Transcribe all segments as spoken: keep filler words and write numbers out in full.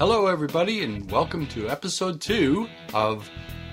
Hello, everybody, and welcome to episode two of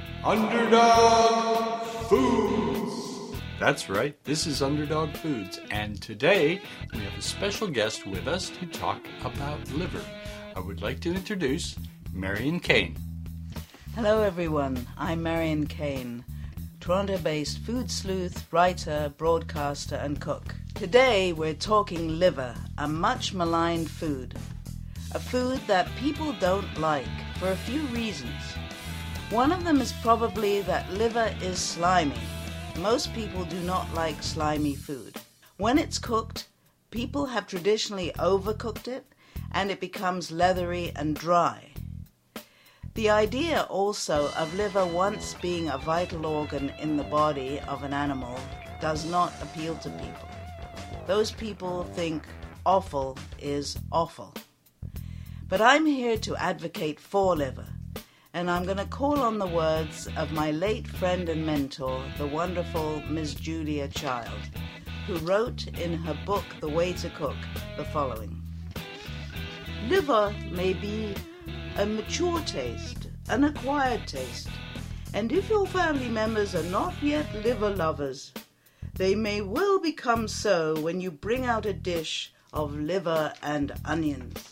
Underdog Foods. That's right, this is Underdog Foods, and today we have a special guest with us to talk about liver. I would like to introduce Marion Kane. Hello, everyone. I'm Marion Kane, Toronto-based food sleuth, writer, broadcaster, and cook. Today we're talking liver, a much maligned food. A food that people don't like for a few reasons. One of them is probably that liver is slimy. Most people do not like slimy food. When it's cooked, people have traditionally overcooked it and it becomes leathery and dry. The idea also of liver once being a vital organ in the body of an animal does not appeal to people. Those people think offal is awful. But I'm here to advocate for liver, and I'm going to call on the words of my late friend and mentor, the wonderful Miss Julia Child, who wrote in her book, The Way to Cook, the following. Liver may be a mature taste, an acquired taste, and if your family members are not yet liver lovers, they may well become so when you bring out a dish of liver and onions.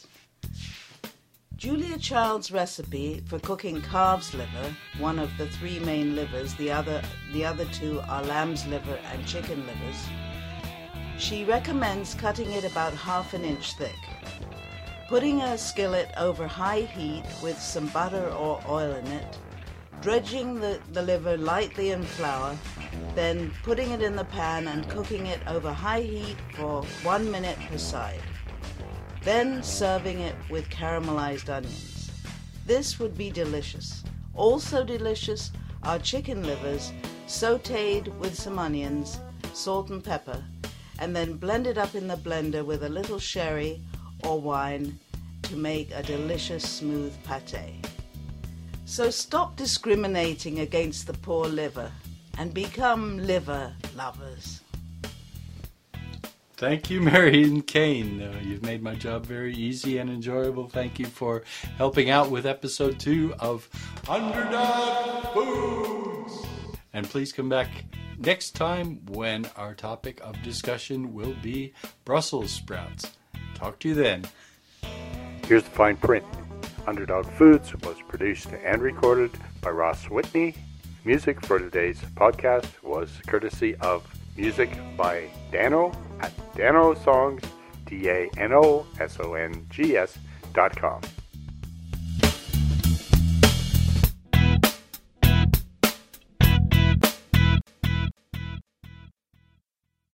Julia Child's recipe for cooking calf's liver, one of the three main livers, the other, the other two are lamb's liver and chicken livers, she recommends cutting it about half an inch thick. Putting a skillet over high heat with some butter or oil in it, dredging the, the liver lightly in flour, then putting it in the pan and cooking it over high heat for one minute per side. Then serving it with caramelized onions. This would be delicious. Also delicious are chicken livers sautéed with some onions, salt and pepper, and then blended up in the blender with a little sherry or wine to make a delicious smooth pâté. So stop discriminating against the poor liver and become liver lovers. Thank you, Marion Kane. Uh, you've made my job very easy and enjoyable. Thank you for helping out with episode two of Underdog Foods. And please come back next time when our topic of discussion will be Brussels sprouts. Talk to you then. Here's the fine print. Underdog Foods was produced and recorded by Ross Whitney. Music for today's podcast was courtesy of music by Dano at Dano Songs, D A N O S O N G S dot com.